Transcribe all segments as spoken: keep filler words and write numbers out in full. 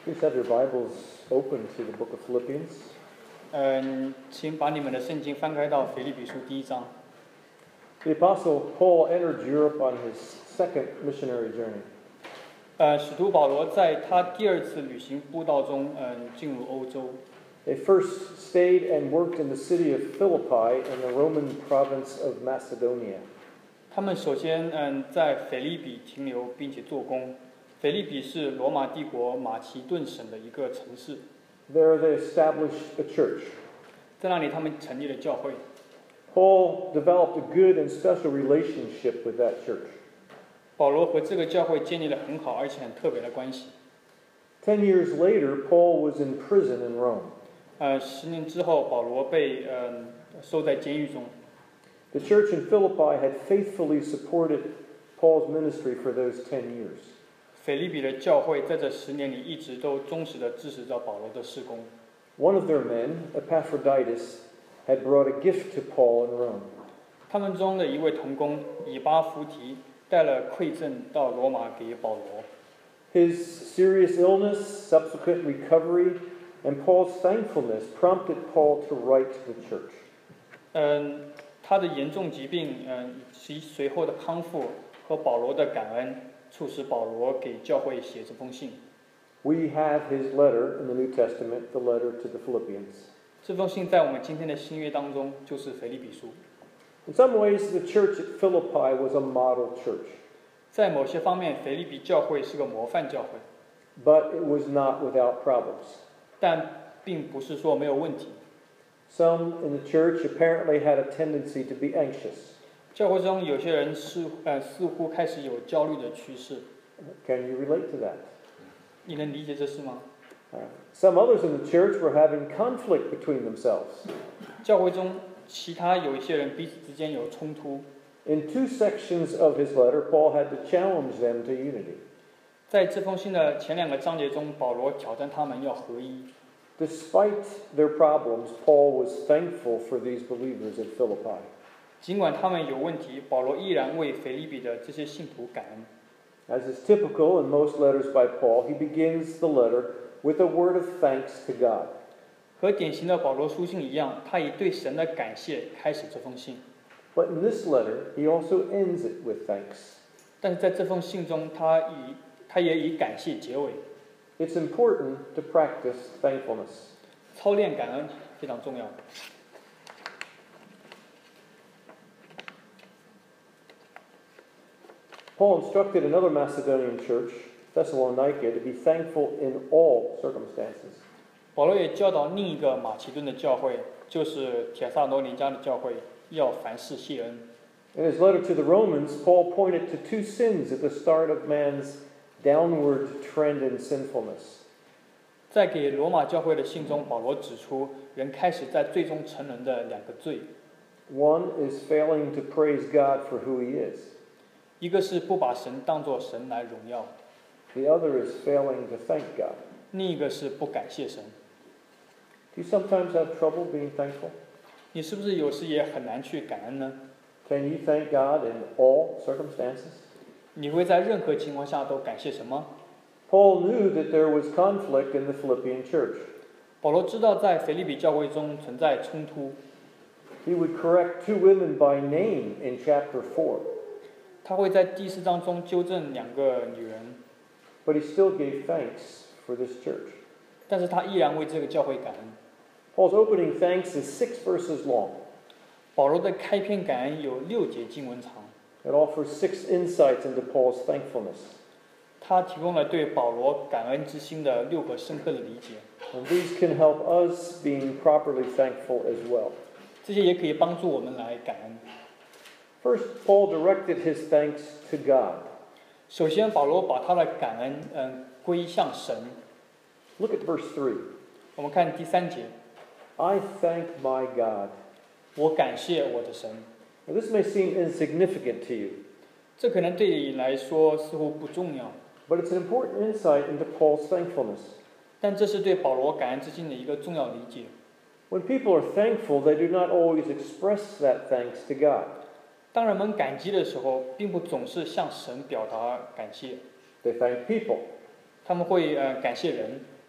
Please have your Bibles open to the book of Philippians. 嗯，请把你们的圣经翻开到腓立比书第一章。 The Apostle Paul entered Europe on his second missionary journey. 呃，使徒保罗在他第二次旅行布道中，嗯，进入欧洲。 They first stayed and worked in the city of Philippi in the Roman province of Macedonia. 他们首先，嗯，在腓立比停留并且做工。腓立比是罗马帝国马其顿省的一个城市。 There they established a church. 在那里，他们成立了教会。 Paul developed a good and special relationship with that church. 保罗和这个教会建立了很好而且很特别的关系。 Ten years later, Paul was in prison in Rome. 呃，十年之后，保罗被嗯收在监狱中。 The church in Philippi had faithfully supported Paul's ministry for those ten years. 腓立比的教会在这十年里一直都忠实地支持着保罗的事工。 One of their men, Epaphroditus, had brought a gift to Paul in Rome. 他们中的一位同工以巴弗提带了馈赠到罗马给保罗。 His serious illness, subsequent recovery, and Paul's thankfulness prompted Paul to write to the church. 嗯，他的严重疾病，嗯，以及随后的康复和保罗的感恩，促使保罗给教会写这封信。 We have his letter in the New Testament, the letter to the Philippians. 这封信在我们今天的新约当中就是腓立比书。 In some ways, the church at Philippi was a model church. 在某些方面，腓立比教会是个模范教会。 But it was not without problems. 但并不是说没有问题。 Some in the church apparently had a tendency to be anxious. 教会中有些人似呃似乎开始有焦虑的趋势。 Can you relate to that? 你能理解这事吗？ Uh, some others in the church were having conflict between themselves. 教会中其他有一些人彼此之间有冲突。 In two sections of his letter, Paul had to challenge them to unity. 在这封信的前两个章节中，保罗挑战他们要合一。 Despite their problems, Paul was thankful for these believers at Philippi. 尽管他们有问题，保罗依然为腓立比的这些信徒感恩。 As is typical in most letters by Paul, he begins the letter with a word of thanks to God. 和典型的保罗书信一样，他以对神的感谢开始这封信。 But in this letter, he also ends it with thanks. 但是在这封信中，他以他也以感谢结尾。 It's important to practice thankfulness. 操练感恩非常重要。 Paul instructed another Macedonian church, Thessalonica, to be thankful in all circumstances. 保罗也教导另一个马其顿的教会，就是帖撒罗尼迦的教会，要凡事谢恩。 In his letter to the Romans, Paul pointed to two sins at the start of man's downward trend in sinfulness. 在给罗马教会的信中，保罗指出人开始在最终沉沦的两个罪。 One is failing to praise God for who he is. 一个是不把神当作神来荣耀， The other is failing to thank God. 另一个是不感谢神。 Do you sometimes have trouble being thankful? 你是不是有时也很难去感恩呢？ Can you thank God in all circumstances? 你会在任何情况下都感谢神吗？ Paul knew that there was conflict in the Philippian church. 保罗知道在腓立比教会中存在冲突， He would correct two women by name in chapter four. 他会在第四章中纠正两个女人， But he still gave thanks for this church. 但是他依然为这个教会感恩。 Paul's opening thanks is six verses long. 保罗的开篇感恩有六节经文长， It offers six insights into Paul's thankfulness. 他提供了对保罗感恩之心的六个深刻的理解。 And these can help us being properly thankful as well. 这些也可以帮助我们来感恩。 First, Paul directed his thanks to God. 首先，保罗把他的感恩嗯归向神。 Look at verse three. 我们看第三节， I thank my God. 我感谢我的神。 Now, this may seem insignificant to you, 这可能对你来说似乎不重要， but it's an important insight into Paul's thankfulness. 但这是对保罗感恩之心的一个重要理解。 When people are thankful, they do not always express that thanks to God. 当人们感激的时候，并不总是向神表达感谢， They thank people. 他们会呃感谢人。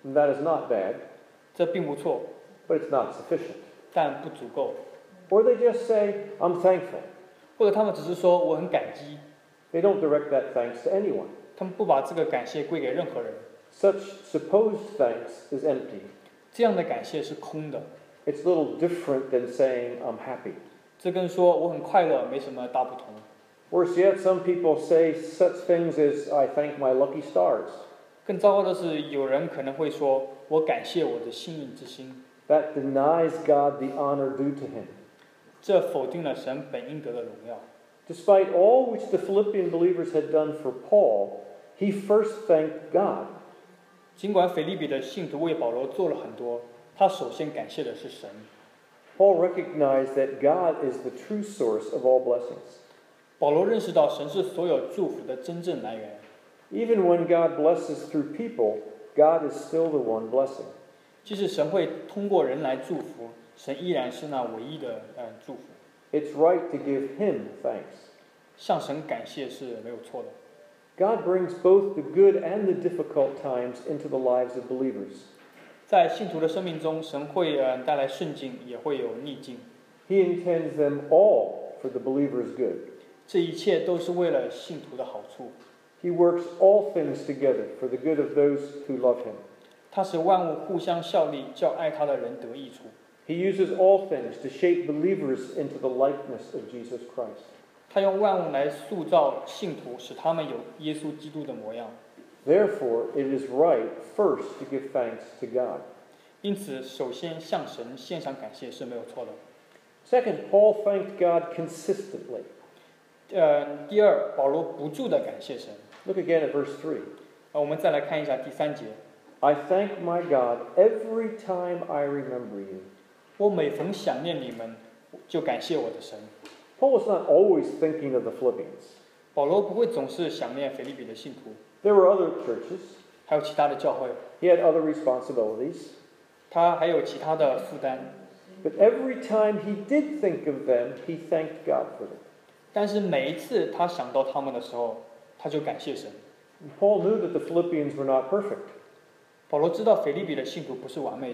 And that is not bad, 这并不错， but it's not sufficient. 但不足够。 Or they just say, I'm thankful. 或者他们只是说我很感激， They don't direct that thanks to anyone. 他们不把这个感谢归给任何人。 Such supposed thanks is empty. 这样的感谢是空的， It's a little different than saying, I'm happy. 这跟说我很快乐没什么大不同。 Worse yet, some people say such things as, I thank my lucky stars. 更糟糕的是，有人可能会说我感谢我的幸运之星， That denies God the honor due to him. 这否定了神本应得的荣耀。 Despite all which the Philippian believers had done for Paul, he first thanked God. 尽管腓立比的信徒为保罗做了很多，他首先感谢的是神。 Paul recognized that God is the true source of all blessings. 保罗认识到神是所有祝福的真正来源。 Even when God blesses through people, God is still the one blessing. 即使神会通过人来祝福，神依然是那唯一的呃祝福。 It's right to give him thanks. 向神感谢是没有错的。 God brings both the good and the difficult times into the lives of believers. 在信徒的生命中，神会呃带来顺境，也会有逆境。 He intends them all for the believer's good. 这一切都是为了信徒的好处。 He works all things together for the good of those who love him. 他使万物互相效力，叫爱他的人得益处。 He uses all things to shape believers into the likeness of Jesus Christ. 他用万物来塑造信徒，使他们有耶稣基督的模样。 Therefore, it is right first to give thanks to God. 因此，首先向神献上感谢是没有错的。 Second, Paul thanked God consistently. 呃，第二，保罗不住的感谢神。 Look again at verse three. 呃，我们再来看一下第三节。 I thank my God every time I remember you. 我每逢想念你们，就感谢我的神。 Paul was not always thinking of the Philippians. 保罗不会总是想念腓立比的信徒， There were other churches. 还有其他的教会， He had other responsibilities. 他还有其他的负担。 But every time he did think of them, he thanked God for them. 但是每一次他想到他们的时候，他就感谢神。 And Paul knew that the Philippians were not perfect. 保罗知道腓立比的信徒不是完美的，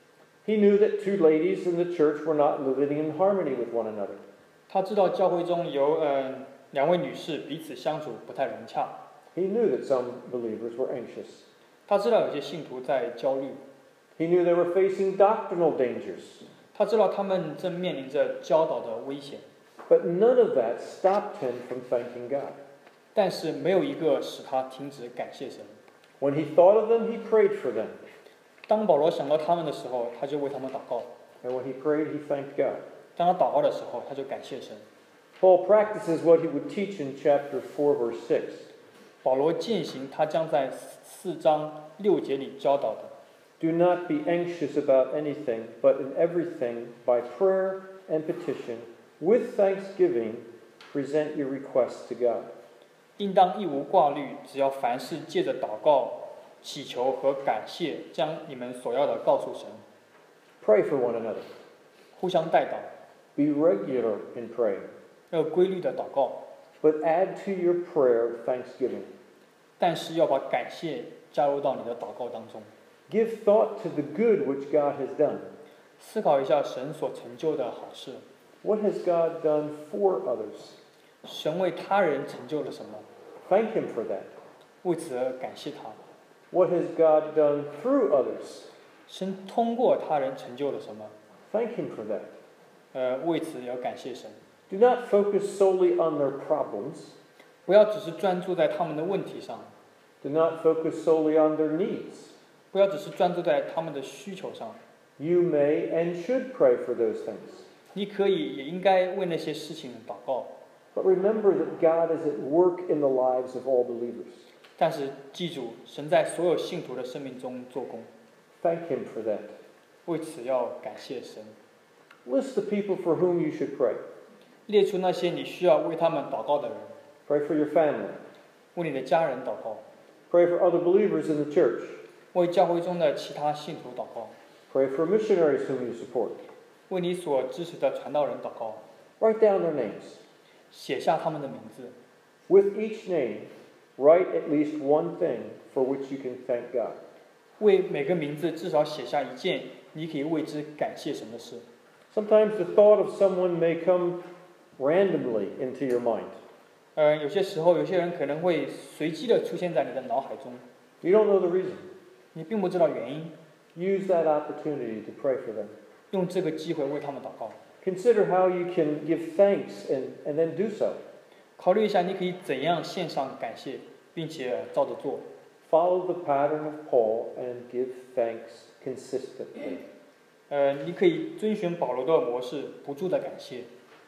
He knew that two ladies in the church were not living in harmony with one another. 他知道教会中有呃两位女士彼此相处不太融洽， He knew that some believers were anxious. 他知道有些信徒在焦虑， He knew they were facing doctrinal dangers. 他知道他们正面临着教导的危险， But none of that stopped him from thanking God. 但是没有一个使他停止感谢神。 When he thought of them, he prayed for them. 当保罗想到他们的时候，他就为他们祷告； And when he prayed, he thanked God. 当他祷告的时候，他就感谢神。 Paul practices what he would teach in chapter four, verse six. 保罗践行他将在四章六节里教导的。 Do not be anxious about anything, but in everything, by prayer and petition, with thanksgiving, present your requests to God. 应当一无挂虑，只要凡事借着祷告、祈求和感谢，将你们所要的告诉神， Pray for one another. 互相代祷， Be regular in praying. 要有规律的祷告， But add to your prayer thanksgiving. 但是要把感谢加入到你的祷告当中， Give thought to the good which God has done. 思考一下神所成就的好事， What has God done for others? 神为他人成就了什么， Thank Him for that. 为此而感谢他。 What has God done through others? 神通过他人成就了什么， Thank Him for that. 呃，为此也要感谢神。 Do not focus solely on their problems. 不要只是专注在他们的问题上， Do not focus solely on their needs. 不要只是专注在他们的需求上。 You may and should pray for those things. 你可以也应该为那些事情祷告， But remember that God is at work in the lives of all believers. 但是记住，神在所有信徒的生命中做工， Thank Him for that. 为此要感谢神。 List the people for whom you should pray. 列出那些你需要为他们祷告的人， Pray for your family. 为你的家人祷告， Pray for other believers in the church. 为教会中的其他信徒祷告， Pray for missionaries whom you support. 为你所支持的传道人祷告， Write down their names. 写下他们的名字。 With each name, write at least one thing for which you can thank God. 为每个名字至少写下一件你可以为之感谢神的事。 Sometimes the thought of someone may come randomly into your mind. 呃，有些时候，有些人可能会随机的出现在你的脑海中， You don't know the reason. 你并不知道原因， Use that opportunity to pray for them. 用这个机会为他们祷告。 Consider how you can give thanks and, and then do so. 考虑一下，你可以怎样献上感谢，并且照着做。 Follow the pattern of Paul and give thanks consistently. 呃，你可以遵循保罗的模式，不住的感谢。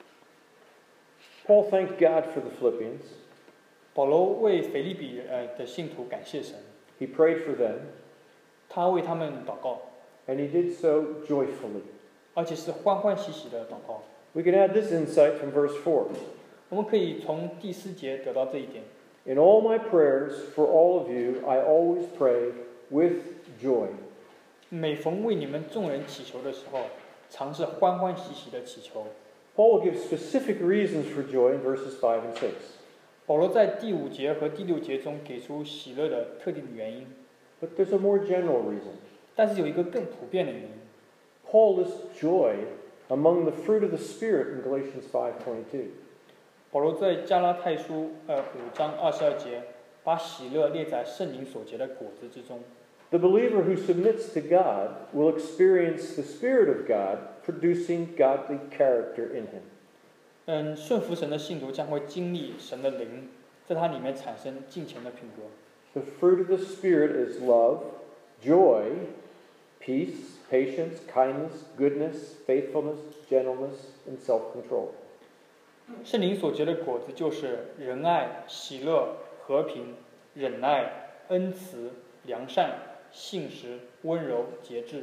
Paul thanked God for the Philippians. 保罗为腓立比呃的信徒感谢神， He prayed for them, 他为他们祷告， and he did so joyfully. 而且是欢欢喜喜的祷告。 We can add this insight from verse four. 我们可以从第四节得到这一点。 In all my prayers for all of you, I always pray with joy. 每逢为你们众人祈求的时候，常是欢欢喜喜的祈求。 Paul will give specific reasons for joy in verses five and six. 保罗在第五节和第六节中给出喜乐的特定的原因， But there's a more general reason. 但是有一个更普遍的原因。 Paul lists joy among the fruit of the Spirit in Galatians five twenty-two. 保罗在加拉太书呃五章二十二节，把喜乐列在圣灵所结的果子之中。 The believer who submits to God will experience the Spirit of God producing godly character in him. 嗯，顺服神的信徒将会经历神的灵，在他里面产生敬虔的品格。 The fruit of the Spirit is love, joy, peace, patience, kindness, goodness, faithfulness, gentleness, and self-control. 圣灵所结的果子就是仁爱、喜乐、和平、忍耐、恩慈、良善、信实、温柔、节制。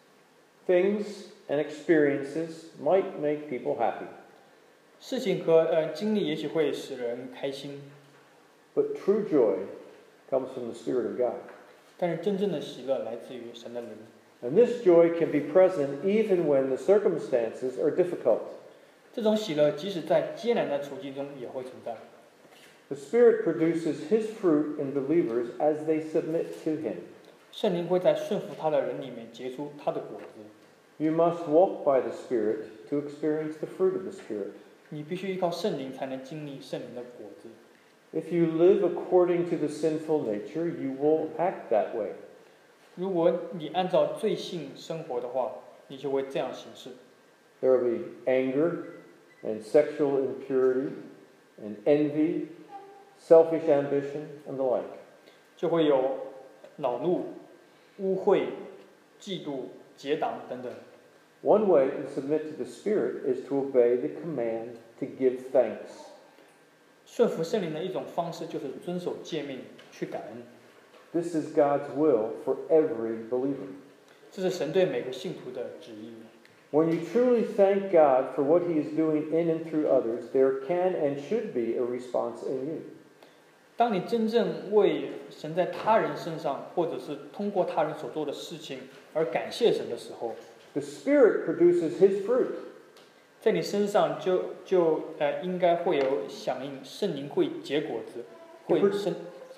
Things and experiences might make people happy, 事情和呃经历也许会使人开心， but true joy comes from the Spirit of God. 但是真正的喜乐来自于神的灵。 And this joy can be present even when the circumstances are difficult. 这种喜乐即使在艰难的处境中也会存在。 The Spirit produces His fruit in believers as they submit to Him. 圣灵会在顺服他的人里面结出他的果子。 You must walk by the Spirit to experience the fruit of the Spirit. 你必须依靠圣灵才能经历圣灵的果子。 If you live according to the sinful nature, you will act that way. 如果你按照罪性生活的话，你就会这样行事。 There will be anger and sexual impurity and envy, selfish ambition, and the like. 就会有恼怒、污秽、嫉妒、结党等等。 One way to submit to the Spirit is to obey the command to give thanks. 顺服圣灵的一种方式就是遵守诫命，去感恩。 This is God's will for every believer. 这是神对每个信徒的旨意。 When you truly thank God for what He is doing in and through others, there can and should be a response in you. 当你真正为神在他人身上，或者是通过他人所做的事情而感谢神的时候， The Spirit produces His fruit. 在你身上就就呃应该会有响应，圣灵会结果子，会生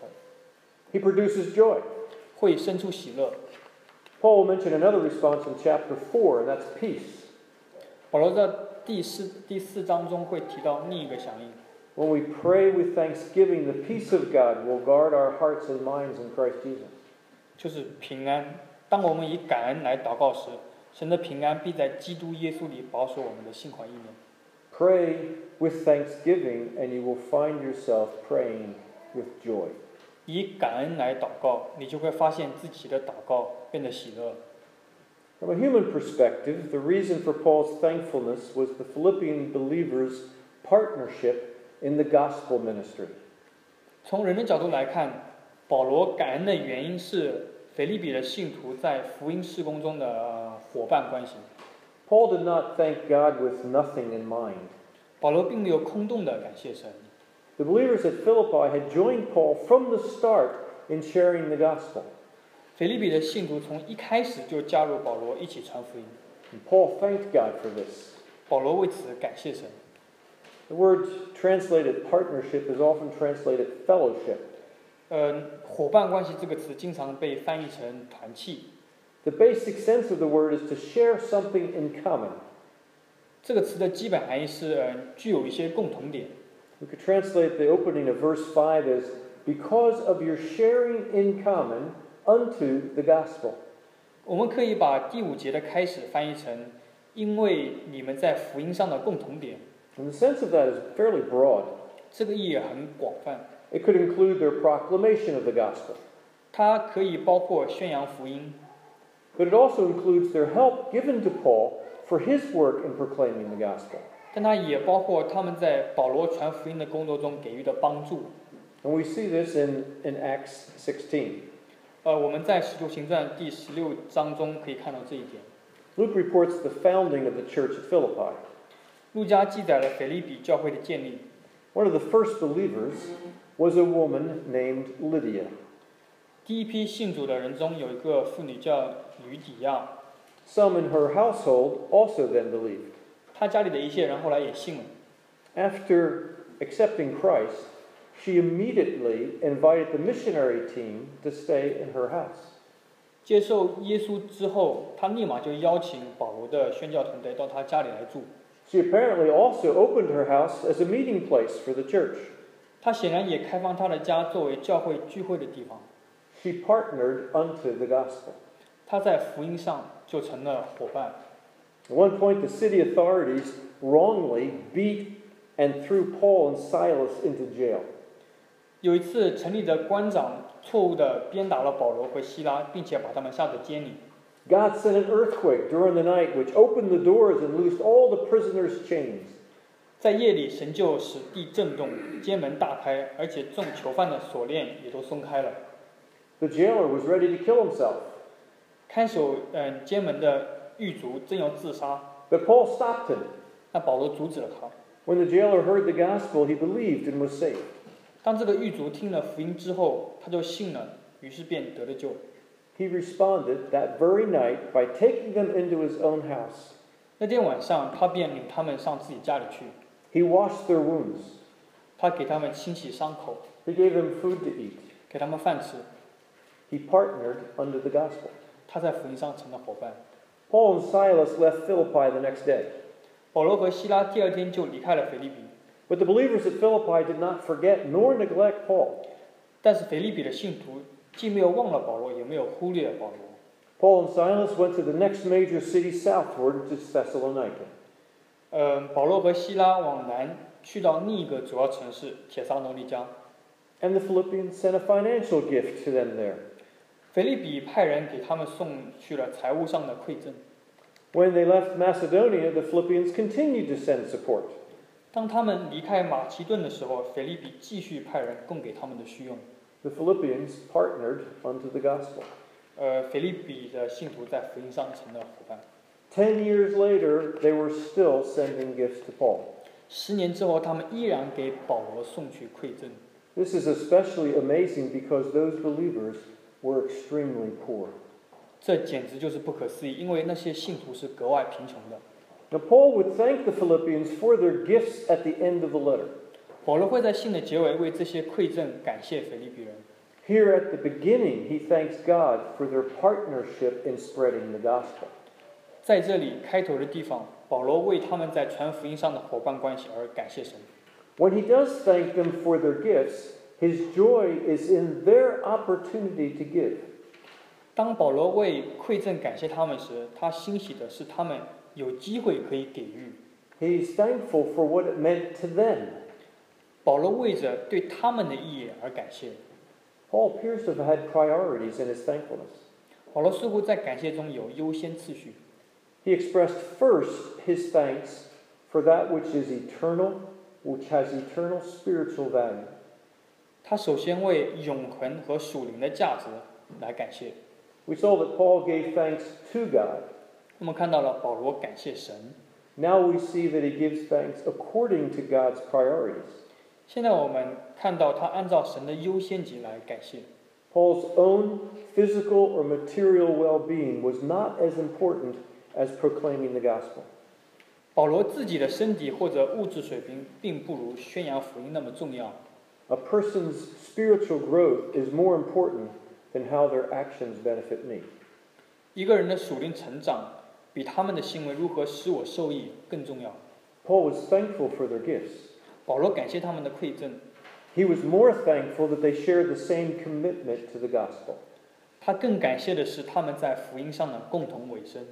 He produces joy. 会生出喜乐。 Paul will mention another response in chapter four, and that's peace. 保罗在第四第四章中会提到另一个响应。 When we pray with thanksgiving, the peace of God will guard our hearts and minds in Christ Jesus. 就是平安。当我们以感恩来祷告时，神的平安必在基督耶稣里保守我们的心怀意念。 Pray with thanksgiving, and you will find yourself praying with joy. 以感恩来祷告，你就会发现自己的祷告变得喜乐。 From a human perspective, the reason for Paul's thankfulness was the Philippian believers' partnership in the gospel ministry. 从人的角度来看，保罗感恩的原因是腓立比的信徒在福音事工中的、呃、伙伴关系。 Paul did not thank God with nothing in mind. 保罗并没有空洞的感谢神。 The believers at Philippi had joined Paul from the start in sharing the gospel. 腓立比的信徒从一开始就加入保罗一起传福音。 And Paul thanked God for this. 保罗为此感谢神。 The word translated partnership is often translated fellowship. 呃，伙伴关系这个词经常被翻译成团契。 The basic sense of the word is to share something in common. 这个词的基本含义是，呃，具有一些共同点。 We could translate the opening of verse five as, because of your sharing in common unto the gospel. 我们可以把第五节的开始翻译成，因为你们在福音上的共同点。 And the sense of that is fairly broad. 这个意义很广泛。 It could include their proclamation of the gospel. 它可以包括宣扬福音。 But it also includes their help given to Paul for his work in proclaiming the gospel. 但它也包括他们在保罗传福音的工作中给予的帮助。 And we see this in, in Acts sixteen. 呃，我们在《使徒行传》第十六章中可以看到这一点。 Luke reports the founding of the church at Philippi. 路加记载了腓立比教会的建立。 One of the first believers was a woman named Lydia. 第一批信主的人中有一个妇女叫吕底亚。 Some in her household also then believed. 她家里的一些人后来也信了。 After accepting Christ, she immediately invited the missionary team to stay in her house. 接受耶稣之后，她立马就邀请保罗的宣教团队到她家里来住。 She apparently also opened her house as a meeting place for the church. 她显然也开放她的家作为教会聚会的地方。 She partnered unto the gospel. 她在福音上就成了伙伴。 At one point, the city authorities wrongly beat and threw Paul and Silas into jail. 有一次，城里的官长错误地鞭打了保罗和希拉，并且把他们下在监里。 God sent an earthquake during the night, which opened the doors and loosed all the prisoners' chains. 在夜里，神就使地震动，监门大开，而且众囚犯的锁链也都松开了。 The jailer was ready to kill himself. 看守嗯监门的狱卒正要自杀， But Paul stopped him. 那保罗阻止了他。 When the jailer heard the gospel, he believed and was saved. 当这个狱卒听了福音之后，他就信了，于是便得了救。 He responded that very night by taking them into his own house. 那天晚上，他便领他们上自己家里去， He washed their wounds. 他给他们清洗伤口， He gave them food to eat. 给他们饭吃。 He partnered under the gospel. 他在福音上成了伙伴。 Paul and Silas left Philippi the next day. 保罗和希拉第二天就离开了腓立比， But the believers at Philippi did not forget nor neglect Paul. 但是腓立比的信徒既没有忘了保罗，也没有忽略保罗。 Paul and Silas went to the next major city southward to Thessalonica. 呃，保罗和希拉往南去到另一个主要城市铁撒罗尼迦。 And the Philippians sent a financial gift to them there. 腓立比派人给他们送去了财务上的馈赠。 When they left Macedonia, the Philippians continued to send support. 当他们离开马其顿的时候，腓立比继续派人供给他们的需用。 The Philippians partnered unto the gospel. 呃，腓立比的信徒在福音上成了伙伴。 Ten years later, they were still sending gifts to Paul. 十年之后，他们依然给保罗送去馈赠。 This is especially amazing because those believers were extremely poor. 这简直就是不可思议，因为那些信徒是格外贫穷的。 Now, Paul would thank the Philippians for their gifts at the end of the letter. 保罗会在信的结尾为这些馈赠感谢腓立比人。 Here at the beginning, he thanks God for their partnership in spreading the gospel. 在这里开头的地方，保罗为他们在传福音上的伙伴关系而感谢神。 When he does thank them for their gifts, his joy is in their opportunity to give. 当保罗为馈赠感谢他们时，他欣喜的是他们有机会可以给予。 He's thankful for what it meant to them. 保罗为着对他们的意义而感谢。 Paul appears to have had priorities in his thankfulness. 保罗似乎在感谢中有优先次序。 He expressed first his thanks for that which is eternal, which has eternal spiritual value. 他首先为永恒和属灵的价值来感谢。 We saw that Paul gave thanks to God. 我们看到了保罗感谢神。 Now we see that he gives thanks according to God's priorities. 现在我们看到他按照神的优先级来感谢。 Paul's own physical or material well-being was not as important as proclaiming the gospel. 保罗自己的身体或者物质水平并不如宣扬福音那么重要。 A person's spiritual growth is more important than how their actions benefit me. 一个人的属灵成长比他们的行为如何使我受益更重要。 Paul was thankful for their gifts. 保罗感谢他们的馈赠， He was more thankful that they shared the same commitment to the gospel. 他更感谢的是他们在福音上的共同委身。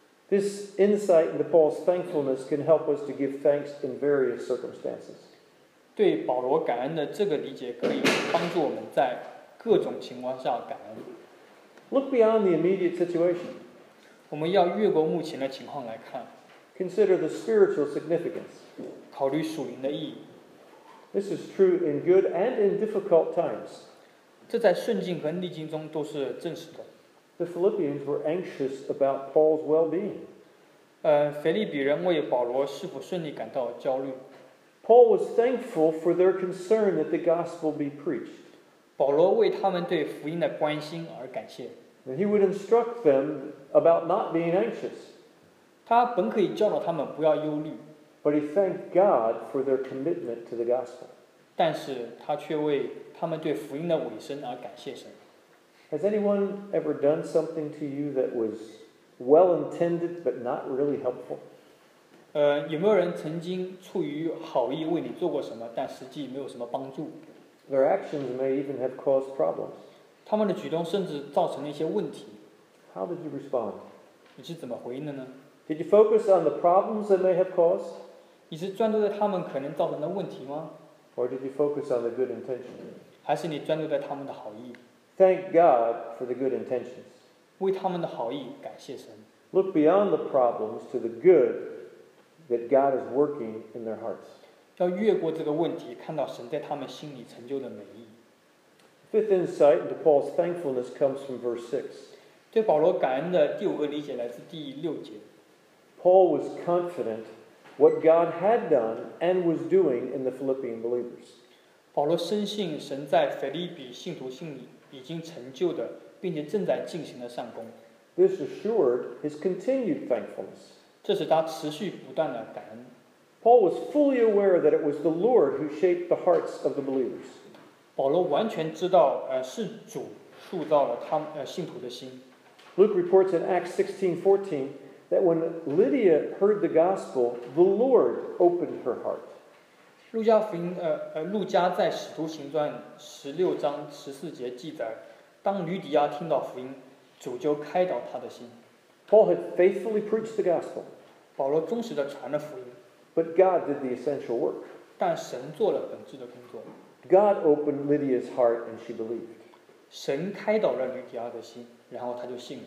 This insight into Paul's thankfulness can help us to give thanks in various circumstances. 对保罗感恩的这个理解，可以帮助我们在各种情况下感恩。 Look beyond the immediate situation. 我们要越过目前的情况来看， Consider the spiritual significance. 考虑属灵的意义。 This is true in good and in difficult times. 这在顺境和逆境中都是真实的。 The Philippians were anxious about Paul's well-being. 呃，腓利比人为保罗是否顺利感到焦虑。 Paul was thankful for their concern that the gospel be preached. 保罗为他们对福音的关心而感谢。 And he would instruct them about not being anxious. 他本可以教导他们不要忧虑， But he thanked God for their commitment to the gospel. 但是他却为他们对福音的委身而感谢神。 Has anyone ever done something to you that was well-intended but not really helpful? 呃，有没有人曾经出于好意为你做过什么，但实际没有什么帮助？ Their actions may even have caused problems. 他们的举动甚至造成了一些问题， How did you respond? 你是怎么回应的呢？ Did you focus on the problems they may have caused? 你是专注在他们可能造成的问题吗？ Or did you focus on the good intention? 还是你专注在他们的好意， Thank God for the good intentions. 为他们的好意感谢神？ Look beyond the problems to the good that God is working in their hearts. 要越过这个问题，看到神在他们心里成就的美意。 Fifth insight into Paul's thankfulness comes from verse six. 对保罗感恩的第五个理解来自第六节。 Paul was confident what God had done and was doing in the Philippian believers. 保罗深信神在腓立比信徒心里已经成就的，并且正在进行的善功， This assured his continued thankfulness. 这使他持续不断的感恩。 Paul was fully aware that it was the Lord who shaped the hearts of the believers. 保罗完全知道，呃，是主塑造了他们呃信徒的心。 Luke reports in Acts sixteen fourteen that when Lydia heard the gospel, the Lord opened her heart. 路加福音，呃呃，路加在使徒行传十六章十四节记载，当吕底亚听到福音，主就开导他的心。 Paul had faithfully preached the gospel, 保罗忠实的传了福音， but God did the essential work. 但神做了本质的工作。 God opened Lydia's heart and she believed. 神开导了吕底亚的心，然后他就信了。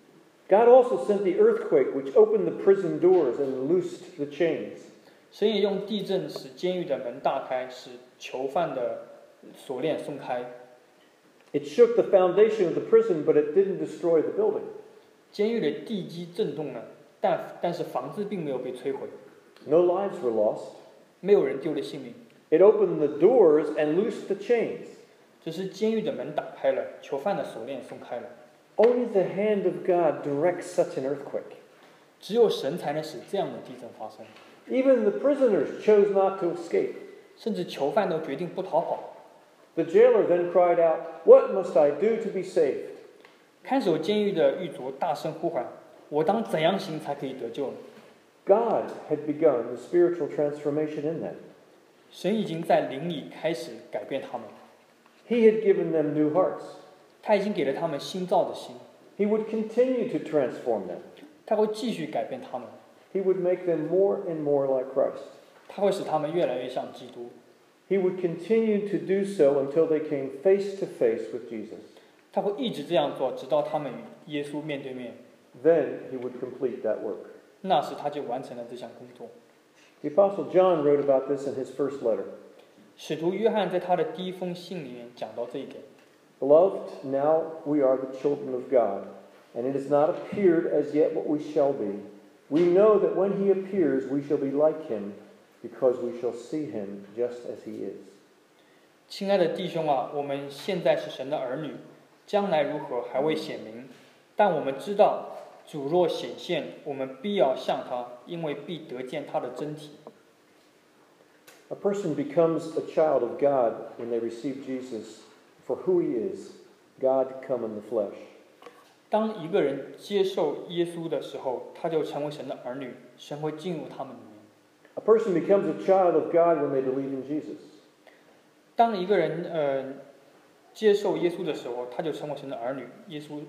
God also sent the earthquake, which opened the prison doors and loosed the chains. 神也用地震使监狱的门大开，使囚犯的锁链松开。 It shook the foundation of the prison, but it didn't destroy the building. 监狱的地基震动了，但但是房子并没有被摧毁， No lives were lost. 没有人丢了性命， It opened the doors and loosed the chains. 只是监狱的门打开了，囚犯的锁链松开了。 Only the hand of God directs such an earthquake. 只有神才能使这样的地震发生。 Even the prisoners chose not to escape. 甚至囚犯都决定不逃跑。 The jailer then cried out, "What must I do to be saved?" 看守监狱的狱卒大声呼喊：“我当怎样行才可以得救呢？” God had begun the spiritual transformation in them. 神已经在灵里开始改变他们， He had given them new hearts. 他已经给了他们新造的心， He would continue to transform them. 他会继续改变他们， He would make them more and more like Christ. 他会使他们越来越像基督， He would continue to do so until they came face to face with Jesus. 他会一直这样做，直到他们与耶稣面对面。 Then he would complete that work. 那时他就完成了这项工作。 The Apostle John wrote about this in his first letter. 使徒约翰在他的第一封信里面讲到这一点。 Beloved, now we are the children of God, and it has not appeared as yet what we shall be. We know that when he appears, we shall be like him, because we shall see him just as he is. 亲爱的弟兄啊，我们现在是神的儿女，将来如何还未显明，但我们知道，主若显现，我们必要像他，因为必得见他的真体。 A person becomes a child of God when they receive Jesus for who he is, God come in the flesh. 当一个人接受耶稣的时候，他就成为神的儿女，神会进入他们里面。 A person becomes a child of God when they believe in Jesus. 当一个人呃接受耶稣的时候，他就成为神的儿女。耶稣，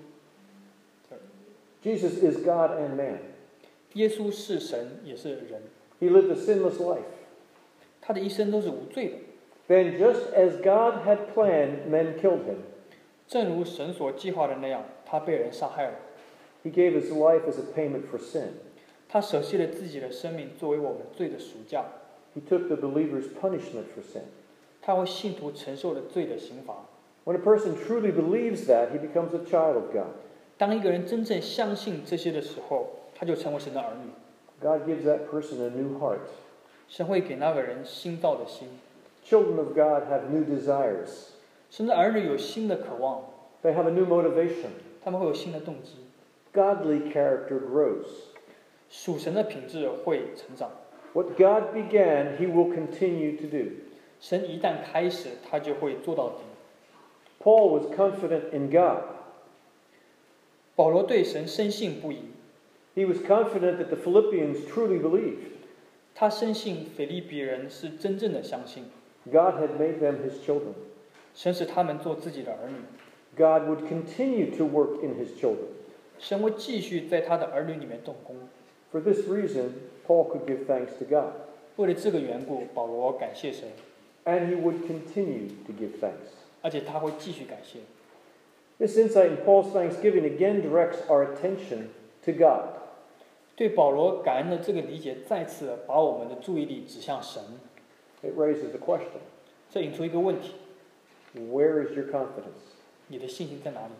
Jesus is God and man. 耶稣是神也是人， He lived a sinless life. 他的一生都是无罪的。 Then, just as God had planned, men killed him. 正如神所计划的那样，他被人杀害了。 He gave his life as a payment for sin. 他舍弃了自己的生命作为我们罪的赎价。 He took the believer's punishment for sin. 他为信徒承受了罪的刑罚。 When a person truly believes that, he becomes a child of God. 当一个人真正相信这些的时候，他就成为神的儿女。 God gives that person a new heart. 神会给那个人新造的心。 Children of God have new desires. 神的儿女有新的渴望， They have a new motivation. 他们会有新的动机。 Godly character grows. 属神的品质会成长。 What God began, he will continue to do. 神一旦开始，他就会做到底。 Paul was confident in God. 保罗对神深信不疑， He was confident that the Philippians truly believed. 他深信腓立比人是真正的相信， God had made them his children. 神使他们做自己的儿女， God would continue to work in his children. 神会继续在他的儿女里面动工。 For this reason, Paul could give thanks to God. 为了这个缘故，保罗感谢神， And he would continue to give thanks. 而且他会继续感谢。 This insight in Paul's thanksgiving again directs our attention to God. 对保罗感恩的这个理解，再次地把我们的注意力指向神。 It raises a question. 这引出一个问题： Where is your confidence? 你的信心在哪里？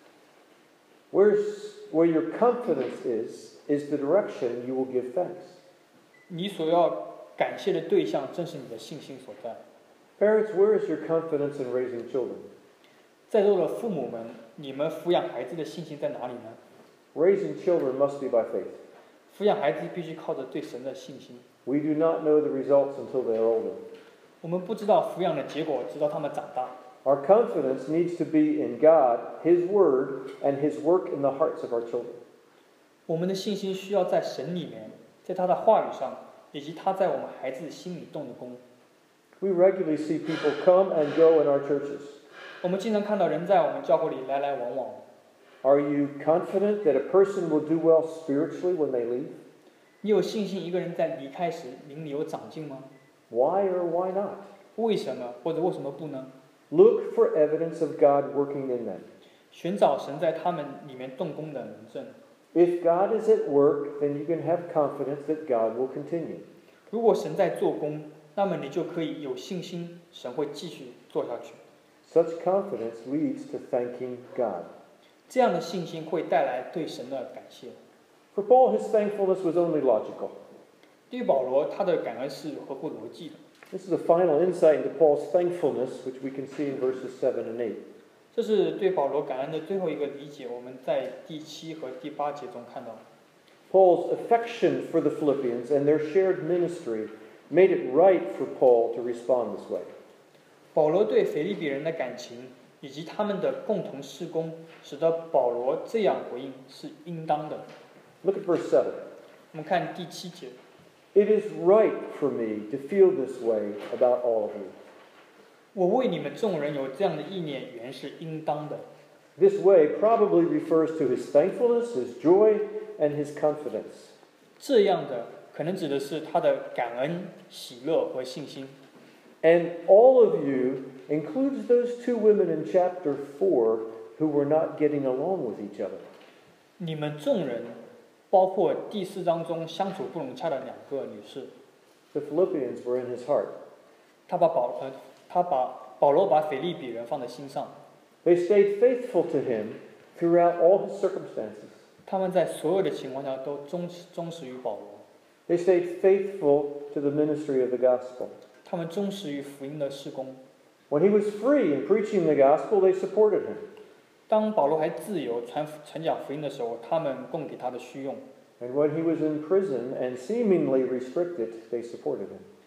Where's, where your confidence is, is the direction you will give thanks. 你所要感谢的对象，正是你的信心所在。 Parents, where is your confidence in raising children? 在座的父母们，你们抚养孩子的信心在哪里呢？ Raising children must be by faith. 抚养孩子必须靠着对神的信心。 We do not know the results until they are older. 我们不知道抚养的结果，直到他们长大。 Our confidence needs to be in God, His Word, and His work in the hearts of our children. 我们的信心需要在神里面，在他的话语上，以及他在我们孩子心里动的工。 We regularly see people come and go in our churches. 我们经常看到人在我们教会里来来往往。 Are you confident that a person will do well spiritually when they leave? 你有信心一个人在离开时灵里有长进吗？ Why or why not? 为什么或者为什么不呢？ Look for evidence of God working in them. 寻找神在他们里面动工的明证。 If God is at work, then you can have confidence that God will continue. 如果神在做工，那么你就可以有信心，神会继续做下去。 Such confidence leads to thanking God. 这样的信心会带来对神的感谢。 For Paul, his thankfulness was only logical. 对于保罗，他的感恩是合乎逻辑的。 This is a final insight into Paul's thankfulness, which we can see in verses seven and eight. 这是对保罗感恩的最后一个理解，我们在第七和第八节中看到。 Paul's affection for the Philippians and their shared ministry made it right for Paul to respond this way. 保罗对腓立比人的感情以及他们的共同事工，使得保罗这样回应是应当的。 Look at verse seven. 我们看第七节。 It is right for me to feel this way about all of you. 我为你们众人有这样的意念，原是应当的。 This way probably refers to his thankfulness, his joy, and his confidence. 这样的可能指的是他的感恩、喜乐和信心。 And all of you includes those two women in chapter four who were not getting along with each other. 你们众人，包括第四章中相处不融洽的两个女士， The Philippians were in his heart. 他把保呃，他把保罗把腓立比人放在心上。 They stayed faithful to him throughout all his circumstances. 他们在所有的情况下都忠忠实于保罗， They stayed faithful to the ministry of the gospel. 他们忠实于福音的事工。 When he was free in preaching the gospel, they supported him. 当保罗还自由传传讲福音的时候，他们供给他的需用； And when he was in prison and seemingly restricted, they supported him.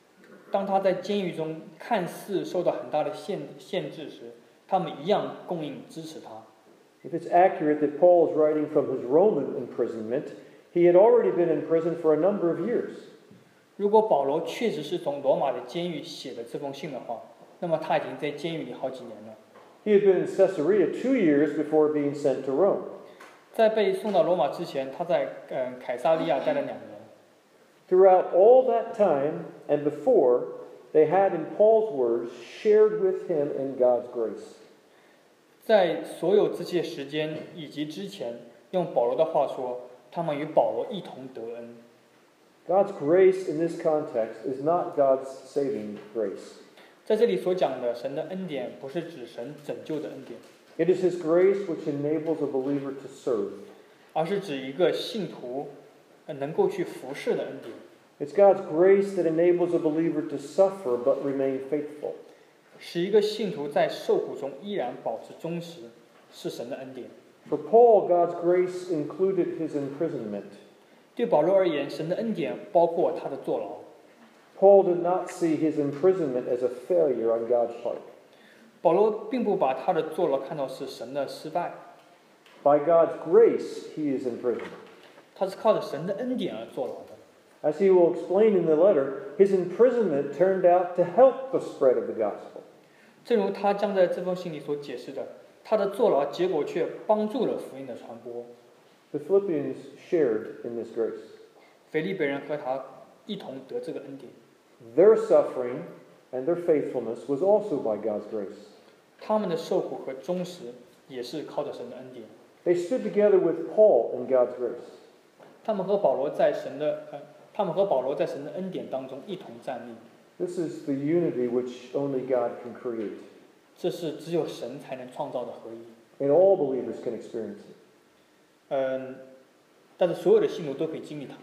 当他在监狱中看似受到很大的限限制时，他们一样供应支持他。 If it's accurate that Paul is writing from his Roman imprisonment, he had already been in prison for a number of years. 如果保罗确实是从罗马的监狱写的这封信的话，那么他已经在监狱里好几年了。 He had been in Caesarea two years before being sent to Rome. 在被送到罗马之前，他在嗯凯撒利亚待了两年。 Throughout all that time and before, they had, in Paul's words, shared with him in God's grace. 在所有这些时间以及之前，用保罗的话说，他们与保罗一同得恩。 God's grace in this context is not God's saving grace. 在这里所讲的神的恩典，不是指神拯救的恩典， It is His grace which enables a believer to serve. 而是指一个信徒呃能够去服侍的恩典。 It's God's grace that enables a believer to suffer but remain faithful. 使一个信徒在受苦中依然保持忠实，是神的恩典。 For Paul, God's grace included his imprisonment. 对保罗而言，神的恩典包括他的坐牢。 Paul did not see his imprisonment as a failure on God's part. 保罗并不把他的坐牢看作是神的失败， By God's grace, he is imprisoned. 他是靠着神的恩典而坐牢的。 As he will explain in the letter, his imprisonment turned out to help the spread of the gospel. 正如他将在这封信里所解释的，他的坐牢结果却帮助了福音的传播。 The Philippians shared in this grace. 腓利比人和他一同得这个恩典， Their suffering and their faithfulness was also by God's grace. 他们的受苦和忠实也是靠着神的恩典。 They stood together with Paul in God's grace. 他们和保罗在神的呃，他们和保罗在神的恩典当中一同站立。 This is the unity which only God can create. 这是只有神才能创造的合一。 And all believers can experience it. 嗯，但是所有的信徒都可以经历它。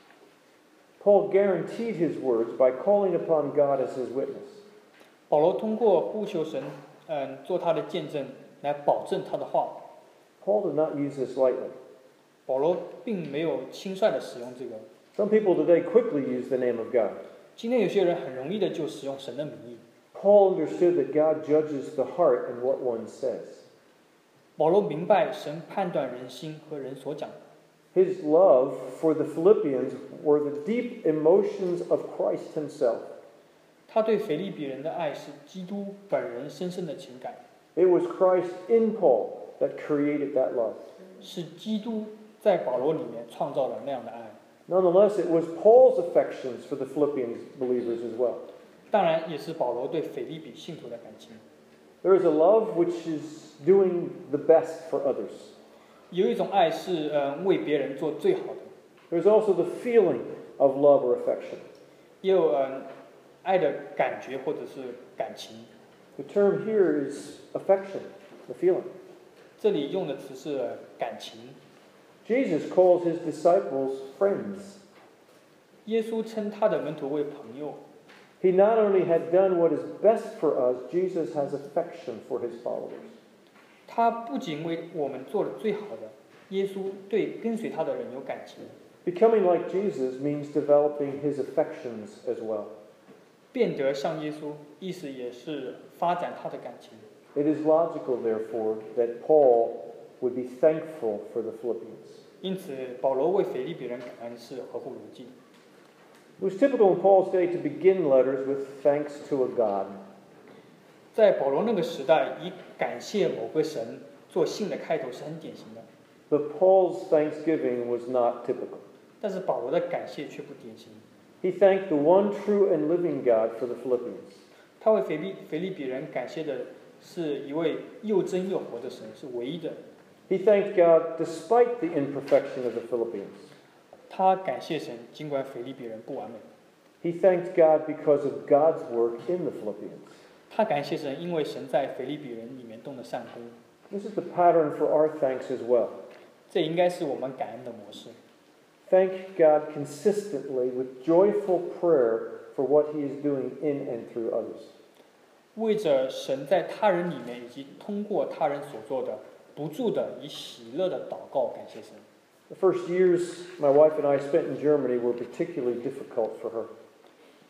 Paul guaranteed his words by calling upon God as his witness. 保罗通过呼求神，嗯，做他的见证，来保证他的话。 Paul did not use this lightly. 保罗并没有轻率的使用这个。 Some people today quickly use the name of God. 今天有些人很容易的就使用神的名义。 Paul understood that God judges the heart and what one says. 保罗明白神判断人心和人所讲的。 His love for the Philippians were the deep emotions of Christ himself. 他对腓利比人的爱是基督本人深深的情感， It was Christ in Paul that created that love. 是基督在保罗里面创造了那样的爱。 Nonetheless, it was Paul's affections for the Philippians believers as well. 当然，也是保罗对腓利比信徒的感情。 There is a love which is doing the best for others. 有一种爱是呃为别人做最好的， There's also the feeling of love or affection. 也有呃爱的感觉或者是感情。 The term here is affection, the feeling. 这里用的词是感情。 Jesus calls his disciples friends. 耶稣称他的门徒为朋友。 He not only had done what is best for us, Jesus has affection for his followers. 他不仅为我们做了最好的，耶稣对跟随他的人有感情。 Becoming like Jesus means developing his affections as well. 变得像耶稣，意思也是发展他的感情。 It is logical, therefore, that Paul would be thankful for the Philippians. 因此，保罗为腓利比人感恩是合乎逻辑。 It was typical in Paul's day to begin letters with thanks to a God. 在保罗那个时代，以感谢某个神做信的开头是很典型的。 But Paul's thanksgiving was not typical. 但是保罗的感谢却不典型。 He thanked the one true and living God for the Philippians. 他为腓利腓利比人感谢的是一位又真又活的神，是唯一的。 He thanked God despite the imperfection of the Philippians. 他感谢神，尽管腓利比人不完美。 He thanked God because of God's work in the Philippians. 他感谢神，因为神在腓利比人里面动了善功。 This is the pattern for our thanks as well. 这应该是我们感恩的模式。 Thank God consistently with joyful prayer for what he is doing in and through others. 为着神在他人里面以及通过他人所做的，不住的以喜乐的祷告感谢神。 The first years my wife and I spent in Germany were particularly difficult for her.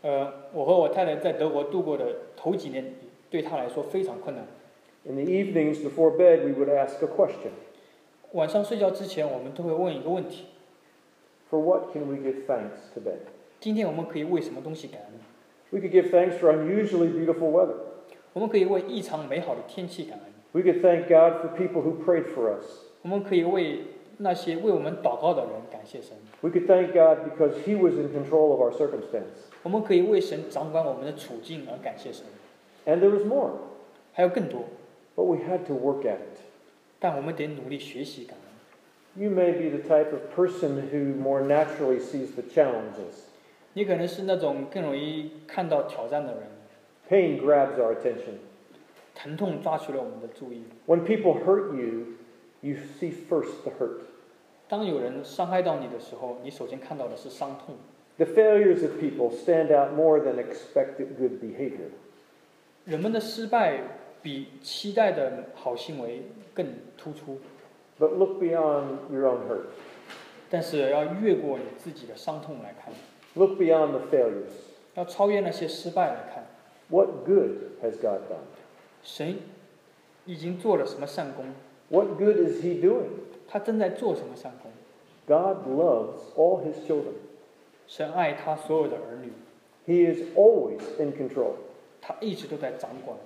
呃，我和我太太在德国度过的头几年，对她来说非常困难。 In the evenings before bed, we would ask a question. 晚上睡觉之前，我们都会问一个问题： For what can we give thanks today? 今天我们可以为什么东西感恩？ We could give thanks for unusually beautiful weather. 我们可以为异常美好的天气感恩。 We could thank God for people who prayed for us. 我们可以为那些为我们祷告的人感谢神。 We could thank God because He was in control of our circumstance. 我们可以为神掌管我们的处境而感谢神。 And there was more, 还有更多， but we had to work at it. 但我们得努力学习感恩。 You may be the type of person who more naturally sees the challenges. 你可能是那种更容易看到挑战的人， Pain grabs our attention. 疼痛抓取了我们的注意。 When people hurt you, you see first the hurt. 当有人伤害到你的时候，你首先看到的是伤痛。 The failures of people stand out more than expected good behavior. 人们的失败比期待的好行为更突出， But look beyond your own hurt. 但是要越过你自己的伤痛来看， Look beyond the failures. 要超越那些失败来看， What good has God done? 神已经做了什么善功， What good is He doing? 他正在做什么善功。 God loves all His children. 神爱他所有的儿女， He is always in control. 他一直都在掌管。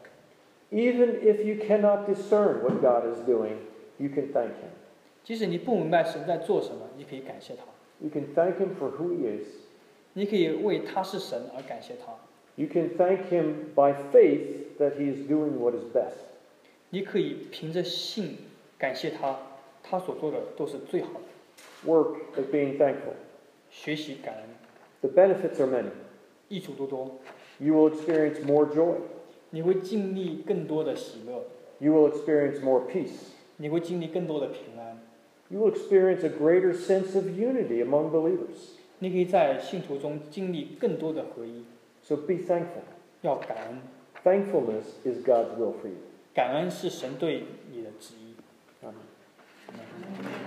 Even if you cannot discern what God is doing, you can thank Him. 即使你不明白神在做什么，你可以感谢他， You can thank Him for who He is. 你可以为他是神而感谢他， You can thank Him by faith that He is doing what is best. 你可以凭着信感谢他，他所做的都是最好的。 Work at being thankful. 学习感恩， The benefits are many. 益处多多， You will experience more joy. 你会经历更多的喜乐， You will experience more peace. 你会经历更多的平安， You will experience a greater sense of unity among believers. 你可以在信徒中经历更多的合一。 So be thankful. 要感恩， Thankfulness is God's will for you. 感恩是神对你的旨意。 Amen. Amen.